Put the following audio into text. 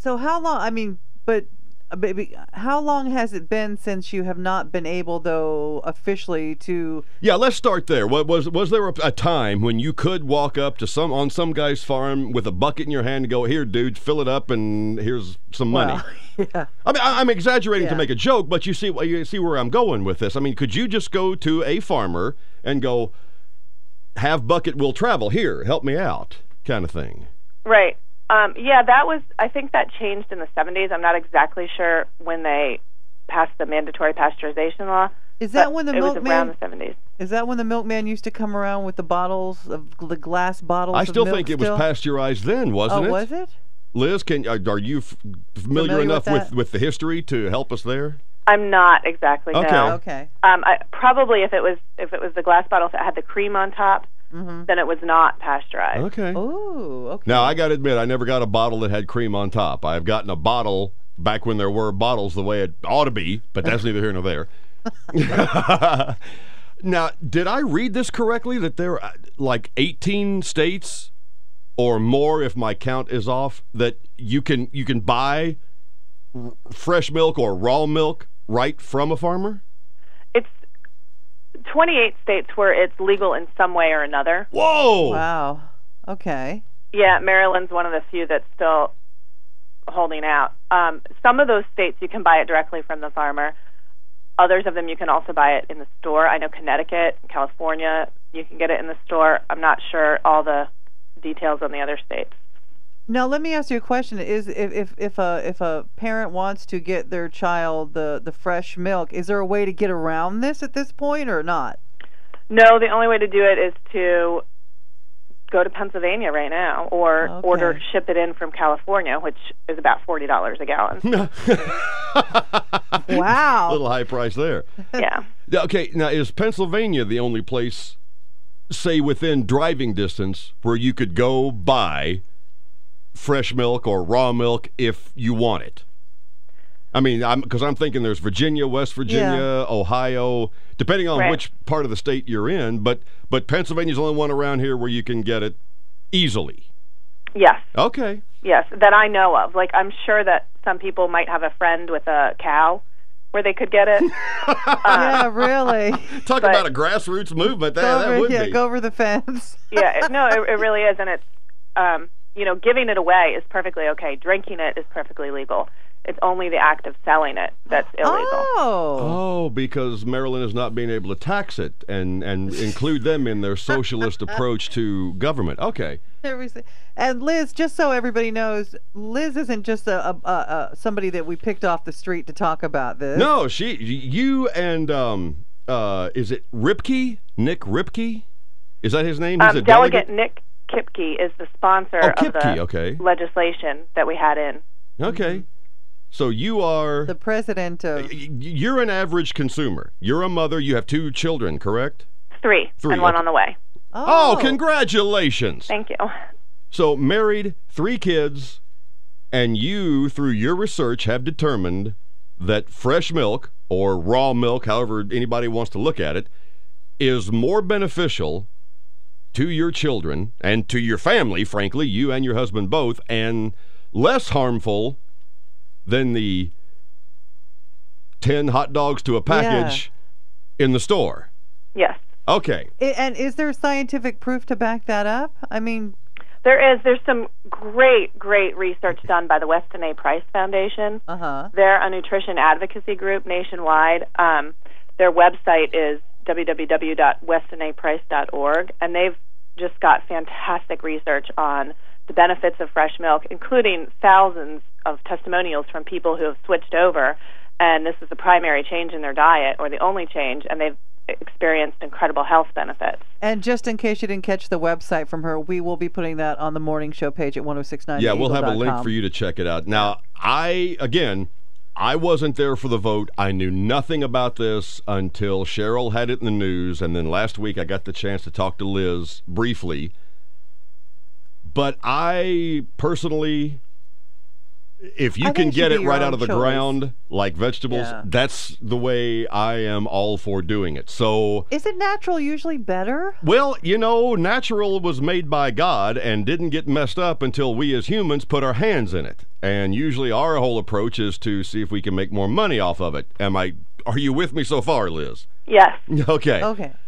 So how long? I mean, but baby, how long has it been since you have not been able, though, officially to? Yeah, let's start there. What was there a time when you could walk up to some guy's farm with a bucket in your hand and go, "Here, dude, fill it up, and here's some money." Well, yeah. I mean, I'm exaggerating to Yeah. make a joke, but you see where I'm going with this. I mean, could you just go to a farmer and go, "Have bucket will travel here, help me out," kind of thing? Right. Yeah, I think that changed in the 70s. I'm not exactly sure when they passed the mandatory pasteurization law. Is that when the it was around milkman? the 70s. Is that when the milkman used to come around with the bottles of the glass bottles? I of still milk think it was still? pasteurized then, wasn't Oh, it? was it? Liz, are you familiar Familiar enough with that? with the history to help us there? I'm not exactly. Okay. No. Okay. Probably if it was the glass bottles that had the cream on top, then it was not pasteurized. Okay. Oh, okay. Now, I got to admit, I never got a bottle that had cream on top. I've gotten a bottle back when there were bottles the way it ought to be, but that's neither here nor there. Now, did I read this correctly, that there are like 18 states or more, if my count is off, that you can buy fresh milk or raw milk right from a farmer? It's 28 states where it's legal in some way or another. Whoa! Wow. Okay. Yeah, Maryland's one of the few that's still holding out. Some of those states you can buy it directly from the farmer. Others of them you can also buy it in the store. I know Connecticut, California, you can get it in the store. I'm not sure all the details on the other states. Now let me ask you a question: Is if a parent wants to get their child the fresh milk, is there a way to get around this at this point or not? No, the only way to do it is to go to Pennsylvania right now or ship it in from California, which is about $40 a gallon. Wow. A little high price there. Yeah. Okay, now is Pennsylvania the only place, say within driving distance, where you could go buy fresh milk or raw milk if you want it? I mean, because I'm thinking there's Virginia, West Virginia, Ohio, depending on which part of the state you're in, but Pennsylvania's the only one around here where you can get it easily. Yes. Okay. Yes, that I know of. Like, I'm sure that some people might have a friend with a cow where they could get it. Yeah, really. Talk about a grassroots movement. That would be. Go over the fence. Yeah, it really is, and it's giving it away is perfectly okay. Drinking it is perfectly legal. It's only the act of selling it that's illegal. Oh, because Maryland is not being able to tax it and include them in their socialist approach to government. Okay. And Liz, just so everybody knows, Liz isn't just a somebody that we picked off the street to talk about this. No, you and is it Ripke? Nick Ripke? Is that his name? He's a delegate Nick Kipke is the sponsor of the legislation that we had in. Okay. So you are the president of... You're an average consumer. You're a mother. You have 2 children, correct? Three and one on the way. Oh, congratulations. Thank you. So married, 3 kids, and you, through your research, have determined that fresh milk, or raw milk, however anybody wants to look at it, is more beneficial to your children and to your family, frankly, you and your husband both, and less harmful than the 10 hot dogs to a package in the store. Yes. Okay. And is there scientific proof to back that up? I mean... There's some great research done by the Weston A. Price Foundation. They're a nutrition advocacy group nationwide. Their website is www.westonaprice.org, and they've just got fantastic research on the benefits of fresh milk, including thousands of testimonials from people who have switched over, and this is the primary change in their diet, or the only change, and they've experienced incredible health benefits. And just in case you didn't catch the website from her, we will be putting that on the morning show page at 1069. Yeah, we'll have a link for you to check it out. Now, I wasn't there for the vote. I knew nothing about this until Cheryl had it in the news, and then last week I got the chance to talk to Liz briefly. But I personally if you I can think it get should it be your right out own of the choice. ground like vegetables, Yeah. that's the way I am all for doing it. So, Is it natural usually better? well, natural was made by God and didn't get messed up until we as humans put our hands in it. And usually our whole approach is to see if we can make more money off of it. Are you with me so far, Liz? Yes. Okay. Okay.